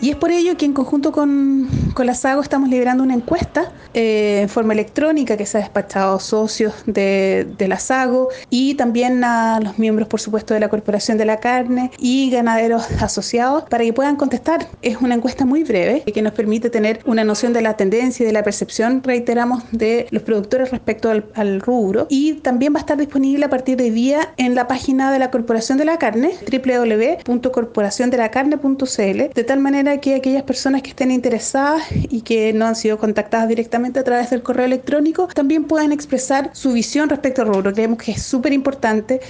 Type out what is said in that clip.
Y es por ello que en conjunto con la SAGO estamos liberando una encuesta en forma electrónica que se ha despachado a socios de la SAGO y también a los miembros, por supuesto, de la Corporación de la Carne y ganaderos asociados para que puedan contestar. Es una encuesta muy breve que nos permite tener una noción de la tendencia y de la percepción, reiteramos, de los productores respecto al rubro, y también va a estar disponible a partir de día en la página de la Corporación de la Carne, www.corporaciondelacarne.cl, de tal manera que aquellas personas que estén interesadas y que no han sido contactadas directamente a través del correo electrónico también puedan expresar su visión respecto al rubro. Creemos que es súper importante